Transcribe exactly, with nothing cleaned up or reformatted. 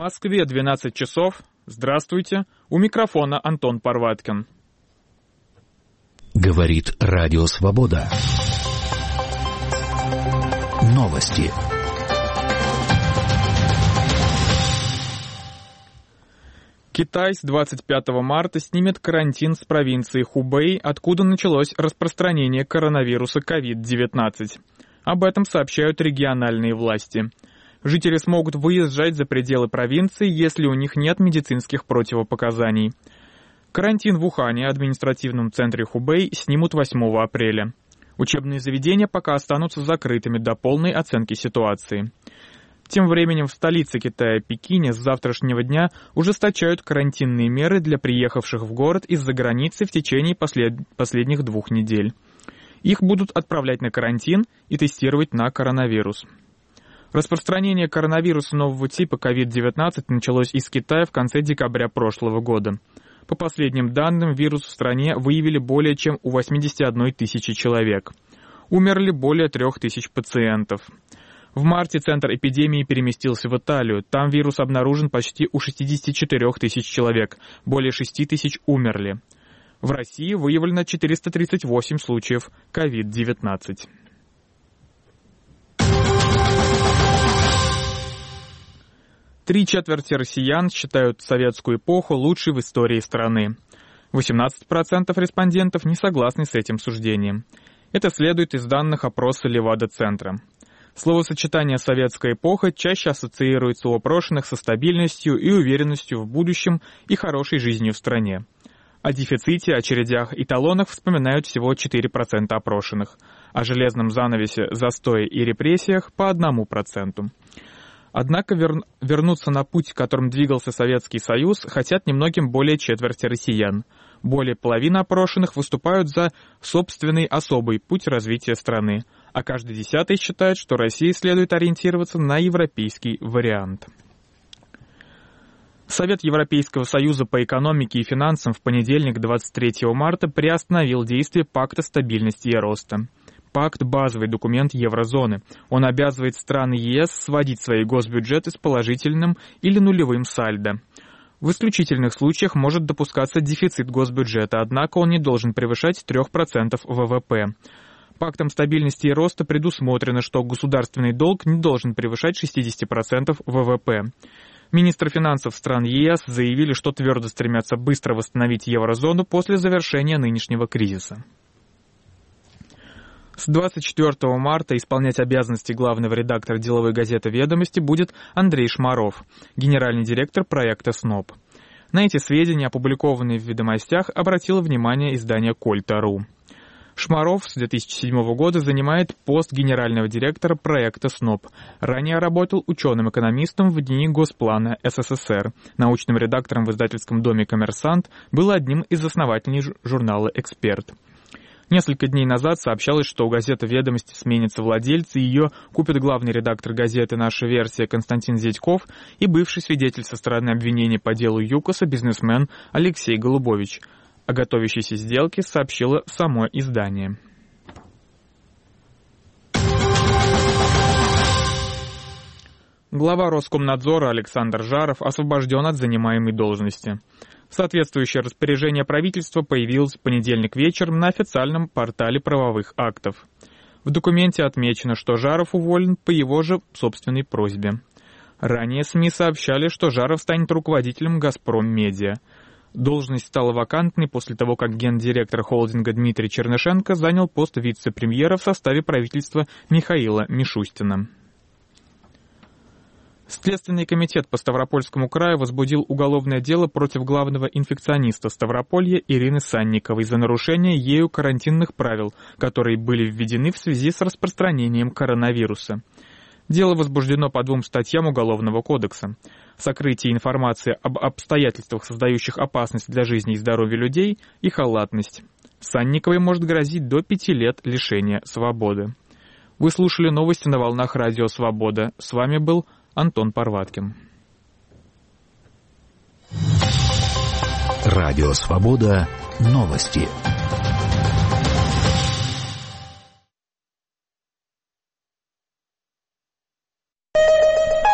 Москве двенадцать часов. Здравствуйте. У микрофона Антон Парваткин. Говорит Радио Свобода. Новости. Китай с двадцать пятого марта снимет карантин с провинции Хубэй, откуда началось распространение коронавируса ковид девятнадцать. Об этом сообщают региональные власти. Жители смогут выезжать за пределы провинции, если у них нет медицинских противопоказаний. Карантин в Ухане, административном центре Хубэй, снимут восьмого апреля. Учебные заведения пока останутся закрытыми до полной оценки ситуации. Тем временем в столице Китая, Пекине, с завтрашнего дня ужесточают карантинные меры для приехавших в город из-за границы в течение послед... последних двух недель. Их будут отправлять на карантин и тестировать на коронавирус. Распространение коронавируса нового типа ковид девятнадцать началось из Китая в конце декабря прошлого года. По последним данным, вирус в стране выявили более чем у восьмидесяти одной тысячи человек. Умерли более трех тысяч пациентов. В марте центр эпидемии переместился в Италию. Там вирус обнаружен почти у шестидесяти четырёх тысяч человек. Более шести тысяч умерли. В России выявлено четыреста тридцать восемь случаев ковид девятнадцать. Три четверти россиян считают советскую эпоху лучшей в истории страны. восемнадцать процентов респондентов не согласны с этим суждением. Это следует из данных опроса Левада-центра. Словосочетание «советская эпоха» чаще ассоциируется у опрошенных со стабильностью и уверенностью в будущем и хорошей жизнью в стране. О дефиците, очередях и талонах вспоминают всего четыре процента опрошенных, о железном занавесе, застое и репрессиях по одному проценту. Однако вер... вернуться на путь, которым двигался Советский Союз, хотят немногим более четверти россиян. Более половины опрошенных выступают за собственный особый путь развития страны, а каждый десятый считает, что России следует ориентироваться на европейский вариант. Совет Европейского Союза по экономике и финансам в понедельник, двадцать третьего марта, приостановил действие Пакта стабильности и роста. Пакт – базовый документ еврозоны. Он обязывает страны ЕС сводить свои госбюджеты с положительным или нулевым сальдо. В исключительных случаях может допускаться дефицит госбюджета, однако он не должен превышать три процента ВВП. Пактом стабильности и роста предусмотрено, что государственный долг не должен превышать шестьдесят процентов ВВП. Министры финансов стран ЕС заявили, что твердо стремятся быстро восстановить еврозону после завершения нынешнего кризиса. С двадцать четвёртого марта исполнять обязанности главного редактора деловой газеты «Ведомости» будет Андрей Шмаров, генеральный директор проекта СНОП. На эти сведения, опубликованные в «Ведомостях», обратило внимание издание Кольта точка ру. Шмаров с две тысячи седьмого года занимает пост генерального директора проекта СНОП. Ранее работал ученым-экономистом в ДНИ Госплана СССР, научным редактором в издательском доме «Коммерсант», был одним из основателей журнала «Эксперт». Несколько дней назад сообщалось, что у газеты «Ведомости» сменится владелец, и ее купит главный редактор газеты «Наша версия» Константин Зятьков и бывший свидетель со стороны обвинения по делу ЮКОСа бизнесмен Алексей Голубович. О готовящейся сделке сообщило само издание. Глава Роскомнадзора Александр Жаров освобожден от занимаемой должности. Соответствующее распоряжение правительства появилось в понедельник вечером на официальном портале правовых актов. В документе отмечено, что Жаров уволен по его же собственной просьбе. Ранее СМИ сообщали, что Жаров станет руководителем «Газпром-Медиа». Должность стала вакантной после того, как гендиректор холдинга Дмитрий Чернышенко занял пост вице-премьера в составе правительства Михаила Мишустина. Следственный комитет по Ставропольскому краю возбудил уголовное дело против главного инфекциониста Ставрополья Ирины Санниковой за нарушение ею карантинных правил, которые были введены в связи с распространением коронавируса. Дело возбуждено по двум статьям Уголовного кодекса: сокрытие информации об обстоятельствах, создающих опасность для жизни и здоровья людей, и халатность. Санниковой может грозить до пяти лет лишения свободы. Вы слушали новости на волнах Радио Свобода. С вами был Антон Парваткин. Радио Свобода. Новости.